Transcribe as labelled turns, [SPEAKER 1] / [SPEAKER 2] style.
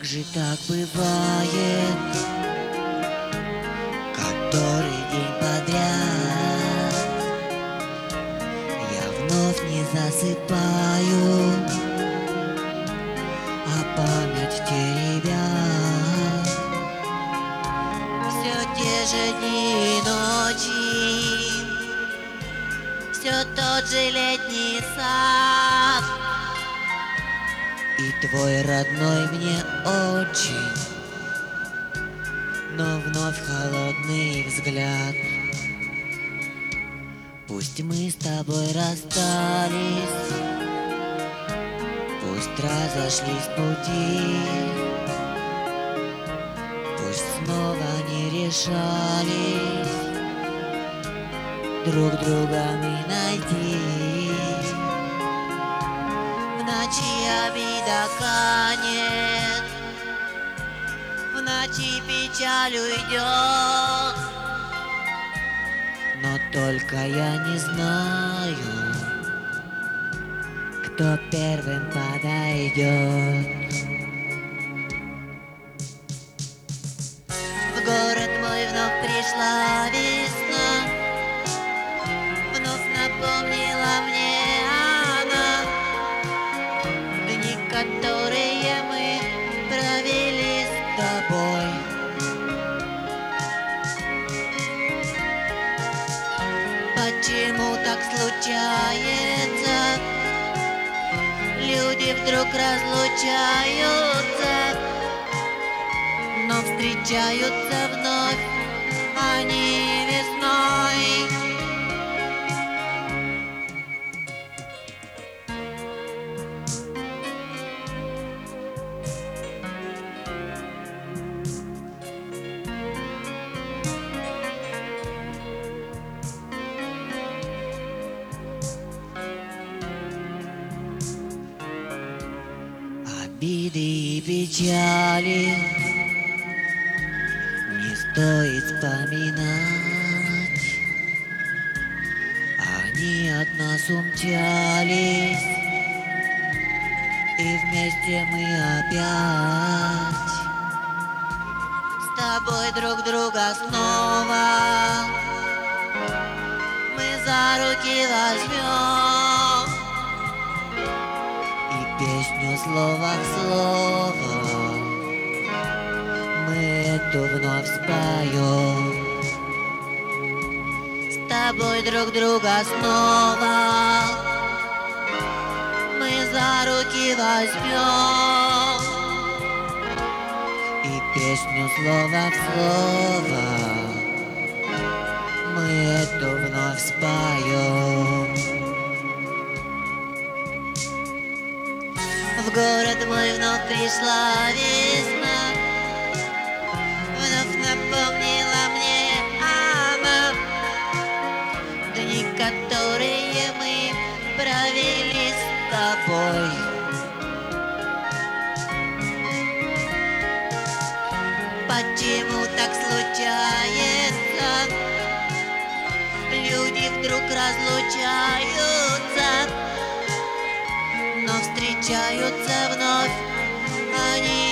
[SPEAKER 1] же так бывает, который день подряд я вновь не засыпаю, а память теребят. Все те же дни и ночи, все тот же летний сад, и твой родной мне очень, но вновь холодный взгляд. Пусть мы с тобой расстались, пусть разошлись пути, пусть снова не решались друг друга мы найти. В ночи обида канет, в ночи печаль уйдет, но только я не знаю, кто первым подойдет. В город мой вновь пришла весна, вновь напомнила мне она дни, которые мы провели с тобой. Почему так случается? Люди вдруг разлучаются, но встречаются вновь они весной. Обиды и печали не стоит вспоминать, они от нас умчались, и вместе мы опять с тобой друг друга снова мы за руки возьмем и песню слово в слово мы эту вновь споем. С тобой друг друга снова мы за руки возьмем и песню слово в слово мы эту вновь споем. В город мой вновь пришла весна, вновь напомнила мне она дни, которые мы провели с тобой. Почему так случается? Люди вдруг разлучаются, но встречаются вновь они